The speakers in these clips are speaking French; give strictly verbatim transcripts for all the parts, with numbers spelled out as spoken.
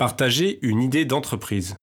Partager une idée d'entreprise.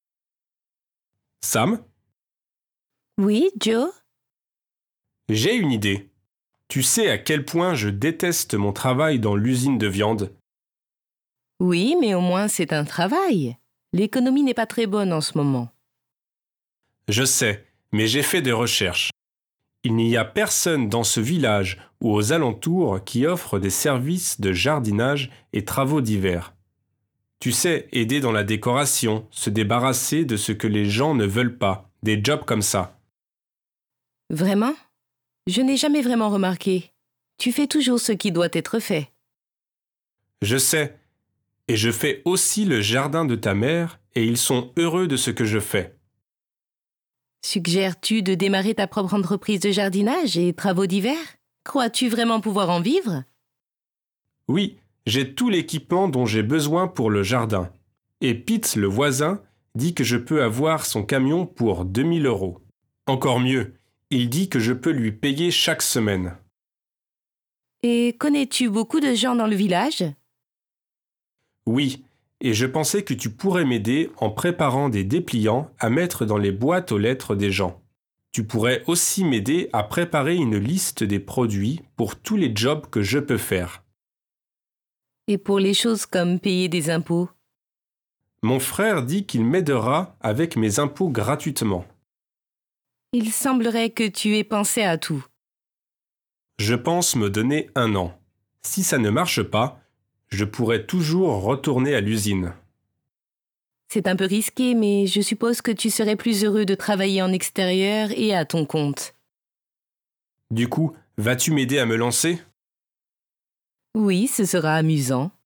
Sam, Oui, Joe? j'ai une idée. Tu sais à quel point je déteste mon travail dans l'usine de viande. Oui, mais au moins c'est un travail. L'économie n'est pas très bonne en ce moment. Je sais, mais j'ai fait des recherches. Il n'y a personne dans ce village ou aux alentours qui offre des services de jardinage et travaux d'hiver. Tu sais, aider dans la décoration, se débarrasser de ce que les gens ne veulent pas, des jobs comme ça. Vraiment? Je n'ai jamais vraiment remarqué. Tu fais toujours ce qui doit être fait. Je sais, et je fais aussi le jardin de ta mère et ils sont heureux de ce que je fais. Suggères-tu de démarrer ta propre entreprise de jardinage et travaux d'hiver? Crois-tu vraiment pouvoir en vivre? Oui, j'ai tout l'équipement dont j'ai besoin pour le jardin. Et Pete, le voisin, dit que je peux avoir son camion pour deux mille euros. Encore mieux, il dit que je peux lui payer chaque semaine. Et connais-tu beaucoup de gens dans le village? Oui, et je pensais que tu pourrais m'aider en préparant des dépliants à mettre dans les boîtes aux lettres des gens. Tu pourrais aussi m'aider à préparer une liste des produits pour tous les jobs que je peux faire. Et pour les choses comme payer des impôts? Mon frère dit qu'il m'aidera avec mes impôts gratuitement. Il semblerait que tu aies pensé à tout. Je pense me donner un an. Si ça ne marche pas, je pourrai toujours retourner à l'usine. C'est un peu risqué, mais je suppose que tu serais plus heureux de travailler en extérieur et à ton compte. Du coup, vas-tu m'aider à me lancer ? Oui, ce sera amusant.